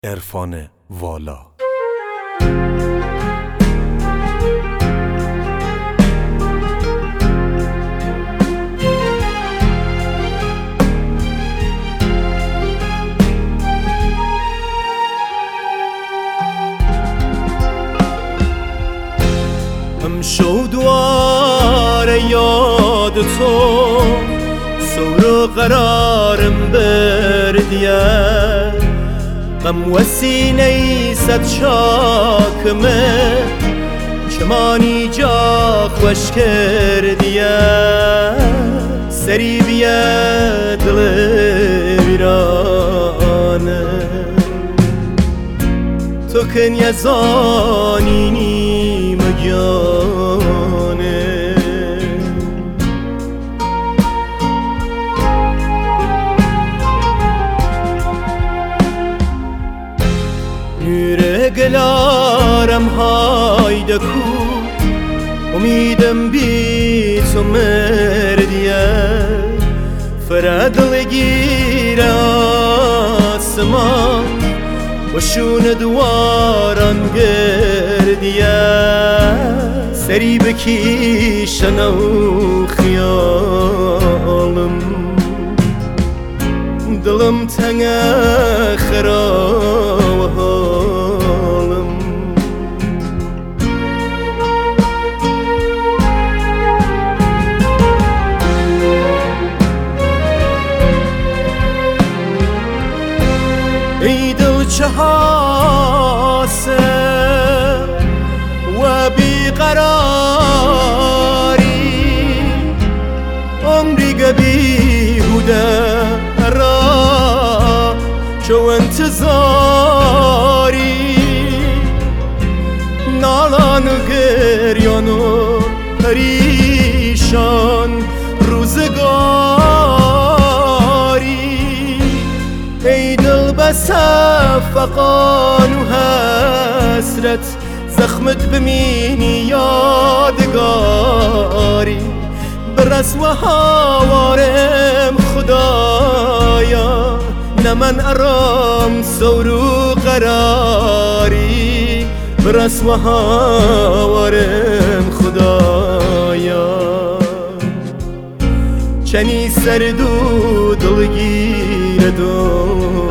عرفان والا. شو دواره یاد تو سور و قرارم بردیه غم و سینه صد شاکمه چمانی جا خوش کردیه سری بیه دل ویرانه تو کن یزانینی مگیانه نور گلارم هایده کو امیدم بی تو مردیه فرادل گیر آسمان وشون دواران گردیه سری بکیشن و خیالم دلم تنگ خراب حالم ای دل چه حاصل و بیقراری عمری بیهوده را چو انتظاری نالان و گریان و پریشان روزگاری ای دل بس فقان و حسرت زخمت بمینی یادگاری برس و هوارم خدایا نه من ارام سور و قراری برس و هوارم خدایا چنی سرد و دلگیر دو